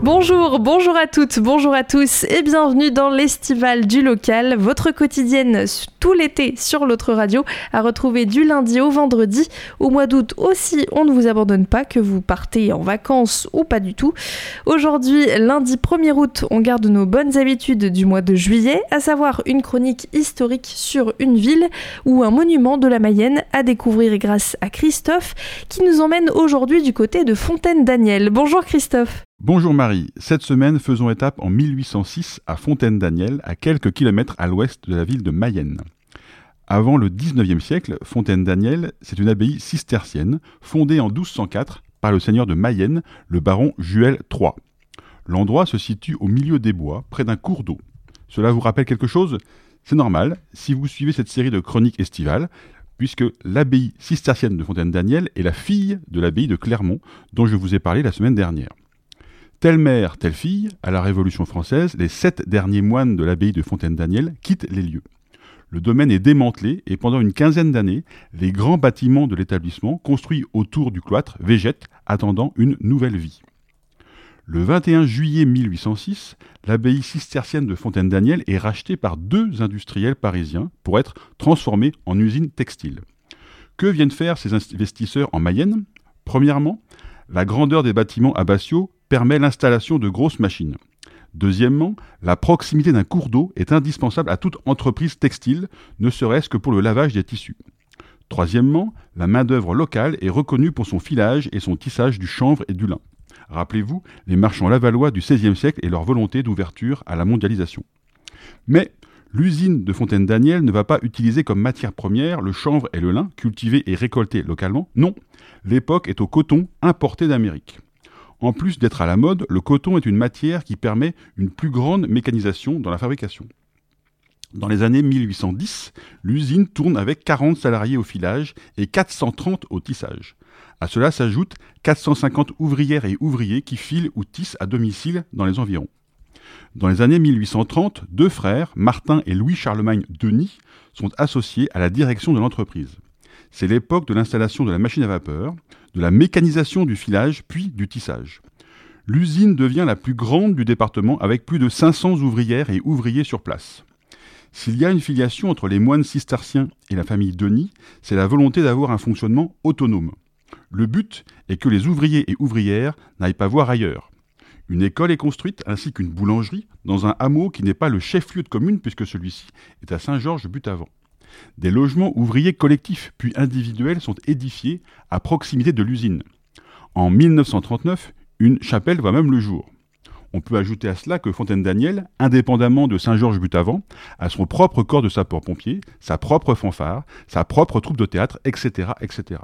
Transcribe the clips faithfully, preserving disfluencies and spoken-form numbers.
Bonjour, bonjour à toutes, bonjour à tous et bienvenue dans l'Estival du local, votre quotidienne tout l'été sur l'autre radio, à retrouver du lundi au vendredi. Au mois d'août aussi, on ne vous abandonne pas, que vous partez en vacances ou pas du tout. Aujourd'hui, lundi premier août, on garde nos bonnes habitudes du mois de juillet, à savoir une chronique historique sur une ville ou un monument de la Mayenne à découvrir grâce à Christophe qui nous emmène aujourd'hui du côté de Fontaine-Daniel. Bonjour Christophe. Bonjour Marie, cette semaine faisons étape en mille huit cent six à Fontaine-Daniel, à quelques kilomètres à l'ouest de la ville de Mayenne. Avant le dix-neuvième siècle, Fontaine-Daniel, c'est une abbaye cistercienne fondée en douze cent quatre par le seigneur de Mayenne, le baron Juel trois. L'endroit se situe au milieu des bois, près d'un cours d'eau. Cela vous rappelle quelque chose ? C'est normal, si vous suivez cette série de chroniques estivales, puisque l'abbaye cistercienne de Fontaine-Daniel est la fille de l'abbaye de Clermont, dont je vous ai parlé la semaine dernière. Telle mère, telle fille, à la Révolution française, les sept derniers moines de l'abbaye de Fontaine-Daniel quittent les lieux. Le domaine est démantelé et pendant une quinzaine d'années, les grands bâtiments de l'établissement, construits autour du cloître, végètent, attendant une nouvelle vie. Le vingt et un juillet mille huit cent six, l'abbaye cistercienne de Fontaine-Daniel est rachetée par deux industriels parisiens pour être transformée en usine textile. Que viennent faire ces investisseurs en Mayenne ? Premièrement, la grandeur des bâtiments abbatiaux permet l'installation de grosses machines. Deuxièmement, la proximité d'un cours d'eau est indispensable à toute entreprise textile, ne serait-ce que pour le lavage des tissus. Troisièmement, la main-d'œuvre locale est reconnue pour son filage et son tissage du chanvre et du lin. Rappelez-vous les marchands lavallois du seizième siècle et leur volonté d'ouverture à la mondialisation. Mais l'usine de Fontaine-Daniel ne va pas utiliser comme matière première le chanvre et le lin, cultivés et récoltés localement. Non, l'époque est au coton importé d'Amérique. En plus d'être à la mode, le coton est une matière qui permet une plus grande mécanisation dans la fabrication. Dans les années mille huit cent dix, l'usine tourne avec quarante salariés au filage et quatre cent trente au tissage. À cela s'ajoutent quatre cent cinquante ouvrières et ouvriers qui filent ou tissent à domicile dans les environs. Dans les années mille huit cent trente, deux frères, Martin et Louis-Charlemagne Denis, sont associés à la direction de l'entreprise. C'est l'époque de l'installation de la machine à vapeur, de la mécanisation du filage, puis du tissage. L'usine devient la plus grande du département avec plus de cinq cents ouvrières et ouvriers sur place. S'il y a une filiation entre les moines cisterciens et la famille Denis, c'est la volonté d'avoir un fonctionnement autonome. Le but est que les ouvriers et ouvrières n'aillent pas voir ailleurs. Une école est construite ainsi qu'une boulangerie dans un hameau qui n'est pas le chef-lieu de commune puisque celui-ci est à Saint-Georges-But-Avant. Des logements ouvriers collectifs puis individuels sont édifiés à proximité de l'usine. En mille neuf cent trente-neuf, une chapelle voit même le jour. On peut ajouter à cela que Fontaine-Daniel, indépendamment de Saint-Georges-But-Avant, a son propre corps de sapeurs-pompiers, sa propre fanfare, sa propre troupe de théâtre, et cetera, et cetera.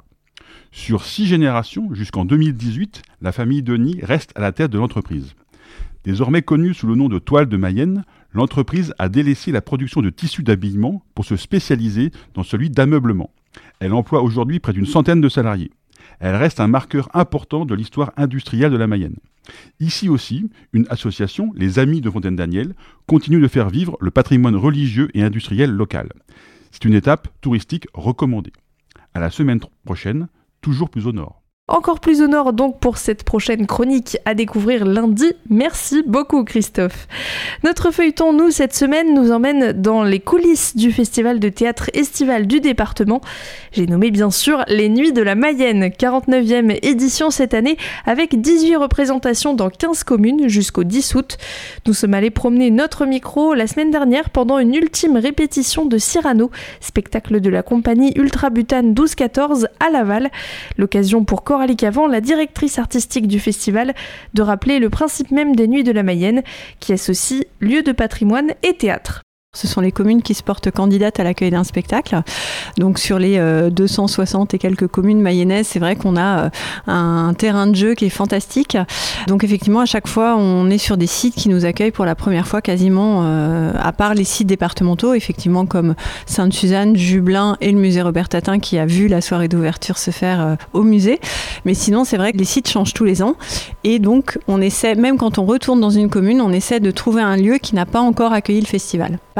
Sur six générations, jusqu'en deux mille dix-huit, la famille Denis reste à la tête de l'entreprise. Désormais connue sous le nom de Toile de Mayenne, l'entreprise a délaissé la production de tissus d'habillement pour se spécialiser dans celui d'ameublement. Elle emploie aujourd'hui près d'une centaine de salariés. Elle reste un marqueur important de l'histoire industrielle de la Mayenne. Ici aussi, une association, les Amis de Fontaine-Daniel, continue de faire vivre le patrimoine religieux et industriel local. C'est une étape touristique recommandée. À la semaine prochaine, toujours plus au nord. Encore plus au nord donc pour cette prochaine chronique à découvrir lundi. Merci beaucoup Christophe. Notre feuilleton, nous, cette semaine, nous emmène dans les coulisses du festival de théâtre estival du département. J'ai nommé bien sûr les Nuits de la Mayenne, quarante-neuvième édition cette année, avec dix-huit représentations dans quinze communes jusqu'au dix août. Nous sommes allés promener notre micro la semaine dernière pendant une ultime répétition de Cyrano, spectacle de la compagnie Ultrabutane douze quatorze à Laval. L'occasion pour Coralie Cavan, la directrice artistique du festival, de rappeler le principe même des Nuits de la Mayenne, qui associe lieu de patrimoine et théâtre. Ce sont les communes qui se portent candidates à l'accueil d'un spectacle. Donc sur les euh, deux cent soixante et quelques communes mayennaises, c'est vrai qu'on a euh, un terrain de jeu qui est fantastique. Donc effectivement, à chaque fois, on est sur des sites qui nous accueillent pour la première fois quasiment, euh, à part les sites départementaux, effectivement comme Sainte-Suzanne, Jubelin et le musée Robert Tatin qui a vu la soirée d'ouverture se faire euh, au musée. Mais sinon, c'est vrai que les sites changent tous les ans. Et donc, on essaie, même quand on retourne dans une commune, on essaie de trouver un lieu qui n'a pas encore accueilli le festival. Par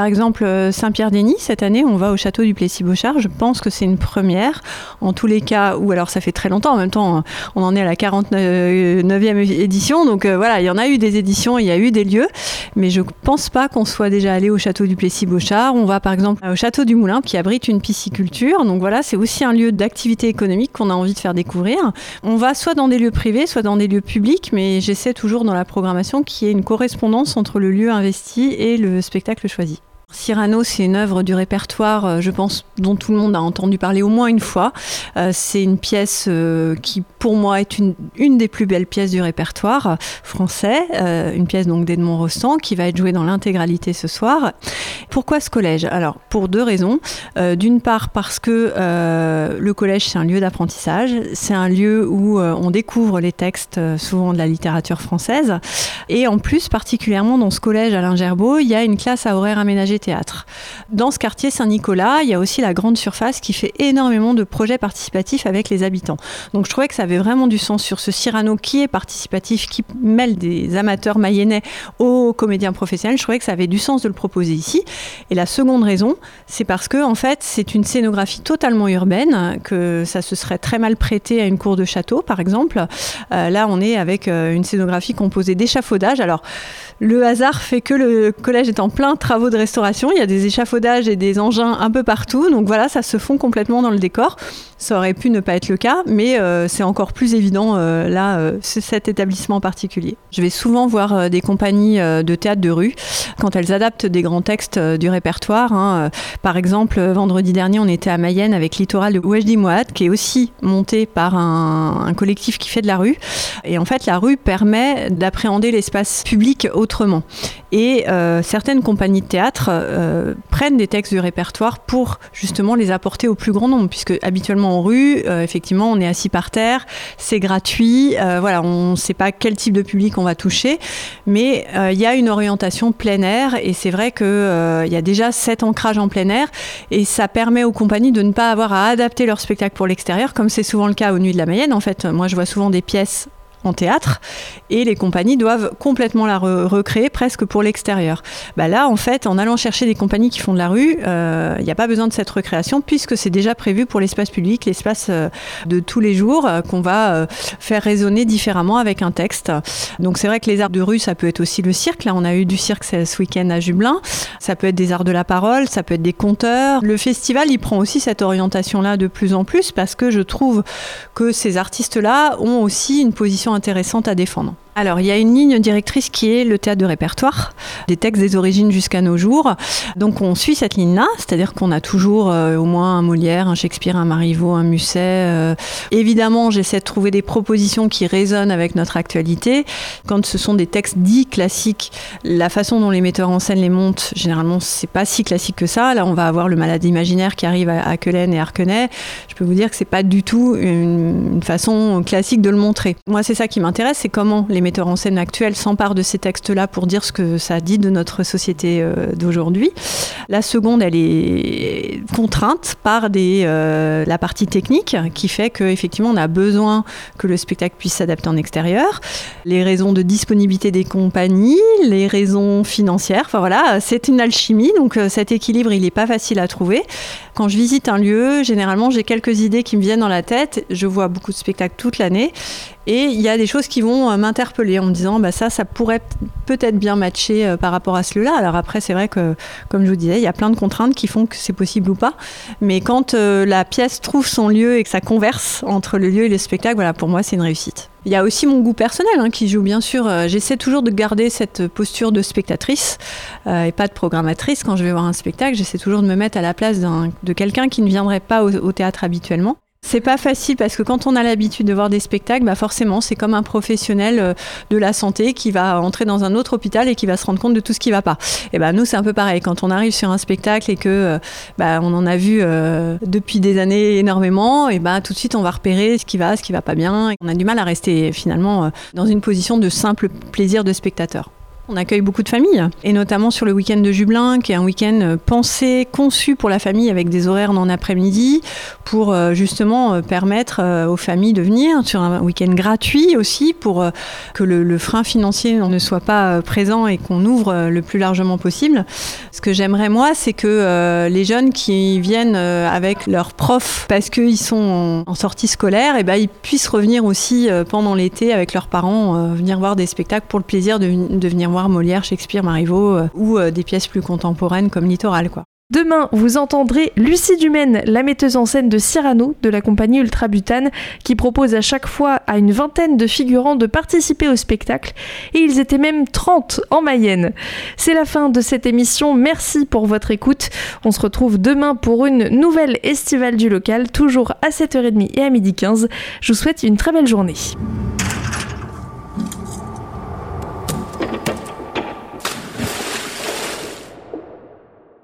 exemple Saint-Pierre-d'Hény, cette année, on va au château du Plessis-Bochart. Je pense que c'est une première. En tous les cas, ou alors ça fait très longtemps, en même temps, on en est à la quarante-neuvième édition. Donc euh, voilà, il y en a eu des éditions, il y a eu des lieux. Mais je ne pense pas qu'on soit déjà allé au château du Plessis-Bochart. On va par exemple au château du Moulin qui abrite une pisciculture. Donc voilà, c'est aussi un lieu d'activité économique qu'on a envie de faire découvrir. On va soit dans des lieux privés, soit dans des lieux publics, mais j'essaie toujours dans la programmation qu'il y ait une correspondance entre le lieu investi et le spectacle choisi. Cyrano, c'est une œuvre du répertoire, je pense, dont tout le monde a entendu parler au moins une fois. Euh, c'est une pièce euh, qui, pour moi, est une, une des plus belles pièces du répertoire français. Euh, une pièce donc d'Edmond Rostand qui va être jouée dans l'intégralité ce soir. Pourquoi ce collège ? Alors, pour deux raisons. Euh, d'une part, parce que euh, le collège, c'est un lieu d'apprentissage. C'est un lieu où euh, on découvre les textes, euh, souvent de la littérature française. Et en plus, particulièrement dans ce collège Alain Gerbaud, il y a une classe à horaire aménagé théâtre. Dans ce quartier Saint-Nicolas, il y a aussi la Grande Surface qui fait énormément de projets participatifs avec les habitants. Donc je trouvais que ça avait vraiment du sens sur ce Cyrano qui est participatif, qui mêle des amateurs mayennais aux comédiens professionnels. Je trouvais que ça avait du sens de le proposer ici. Et la seconde raison, c'est parce que en fait, c'est une scénographie totalement urbaine, que ça se serait très mal prêté à une cour de château, par exemple. Euh, là, on est avec euh, une scénographie composée d'échafaudages. Alors, le hasard fait que le collège est en plein travaux de restauration. Il y a des échafaudages et des engins un peu partout. Donc voilà, ça se fond complètement dans le décor. Ça aurait pu ne pas être le cas, mais euh, c'est encore plus évident euh, là, euh, c'est cet établissement en particulier. Je vais souvent voir euh, des compagnies euh, de théâtre de rue quand elles adaptent des grands textes euh, du répertoire. Hein. Par exemple, vendredi dernier, on était à Mayenne avec Littoral de Wajdi Mouawad, qui est aussi monté par un, un collectif qui fait de la rue. Et en fait, la rue permet d'appréhender l'espace public autrement. Et euh, certaines compagnies de théâtre euh, prennent des textes du répertoire pour justement les apporter au plus grand nombre, puisque habituellement en rue, euh, effectivement, on est assis par terre, c'est gratuit, euh, voilà, on ne sait pas quel type de public on va toucher, mais il euh, y a une orientation plein air, et c'est vrai qu'il euh, y a déjà cet ancrage en plein air, et ça permet aux compagnies de ne pas avoir à adapter leur spectacle pour l'extérieur, comme c'est souvent le cas aux Nuits de la Mayenne. En fait, moi je vois souvent des pièces en théâtre, et les compagnies doivent complètement la re- recréer presque pour l'extérieur. Bah là, en fait, en allant chercher des compagnies qui font de la rue, il euh, n'y a pas besoin de cette recréation puisque c'est déjà prévu pour l'espace public, l'espace euh, de tous les jours euh, qu'on va euh, faire résonner différemment avec un texte. Donc c'est vrai que les arts de rue, ça peut être aussi le cirque. Là, on a eu du cirque ce week-end à Jubelin. Ça peut être des arts de la parole, ça peut être des conteurs. Le festival, il prend aussi cette orientation-là de plus en plus parce que je trouve que ces artistes-là ont aussi une position intéressante à défendre. Alors, il y a une ligne directrice qui est le théâtre de répertoire, des textes des origines jusqu'à nos jours. Donc, on suit cette ligne-là, c'est-à-dire qu'on a toujours euh, au moins un Molière, un Shakespeare, un Marivaux, un Musset. Euh. Évidemment, j'essaie de trouver des propositions qui résonnent avec notre actualité. Quand ce sont des textes dits classiques, la façon dont les metteurs en scène les montent, généralement, c'est pas si classique que ça. Là, on va avoir le Malade imaginaire qui arrive à, à Quelen et Harquenet. Je peux vous dire que c'est pas du tout une, une façon classique de le montrer. Moi, c'est ça qui m'intéresse, c'est comment les metteurs en scène actuels s'emparent de ces textes-là pour dire ce que ça dit de notre société euh, d'aujourd'hui. La seconde, elle est contrainte par des, euh, la partie technique qui fait qu'effectivement, on a besoin que le spectacle puisse s'adapter en extérieur. Les raisons de disponibilité des compagnies, les raisons financières, enfin voilà, c'est une alchimie, donc euh, cet équilibre, il n'est pas facile à trouver. Quand je visite un lieu, généralement, j'ai quelques idées qui me viennent dans la tête. Je vois beaucoup de spectacles toute l'année. Et il y a des choses qui vont m'interpeller en me disant bah ça, ça pourrait peut-être bien matcher euh, par rapport à ce lieu-là. Alors après, c'est vrai que, comme je vous disais, il y a plein de contraintes qui font que c'est possible ou pas. Mais quand euh, la pièce trouve son lieu et que ça converse entre le lieu et le spectacle, voilà, pour moi, c'est une réussite. Il y a aussi mon goût personnel hein, qui joue bien sûr. Euh, j'essaie toujours de garder cette posture de spectatrice euh, et pas de programmatrice. Quand je vais voir un spectacle, j'essaie toujours de me mettre à la place d'un, de quelqu'un qui ne viendrait pas au, au théâtre habituellement. C'est pas facile parce que quand on a l'habitude de voir des spectacles, bah forcément, c'est comme un professionnel de la santé qui va entrer dans un autre hôpital et qui va se rendre compte de tout ce qui va pas. Et ben bah, nous, c'est un peu pareil. Quand on arrive sur un spectacle et que bah, on en a vu euh, depuis des années énormément, et bah, tout de suite, on va repérer ce qui va, ce qui va pas bien. On a du mal à rester finalement dans une position de simple plaisir de spectateur. On accueille beaucoup de familles, et notamment sur le week-end de Jubelin, qui est un week-end pensé, conçu pour la famille avec des horaires en après-midi, pour justement permettre aux familles de venir sur un week-end gratuit aussi, pour que le, le frein financier ne soit pas présent et qu'on ouvre le plus largement possible. Ce que j'aimerais moi, c'est que euh, les jeunes qui viennent euh, avec leurs profs parce qu'ils sont en, en sortie scolaire, et ben, ils puissent revenir aussi euh, pendant l'été avec leurs parents, euh, venir voir des spectacles pour le plaisir de, de venir voir Molière, Shakespeare, Marivaux euh, ou euh, des pièces plus contemporaines comme Littoral, quoi. Demain, vous entendrez Lucie Dumaine, la metteuse en scène de Cyrano de la compagnie Ultrabutane, qui propose à chaque fois à une vingtaine de figurants de participer au spectacle, et ils étaient même trente en Mayenne. C'est la fin de cette émission, merci pour votre écoute. On se retrouve demain pour une nouvelle estivale du local, toujours à sept heures trente et à midi quinze. Je vous souhaite une très belle journée.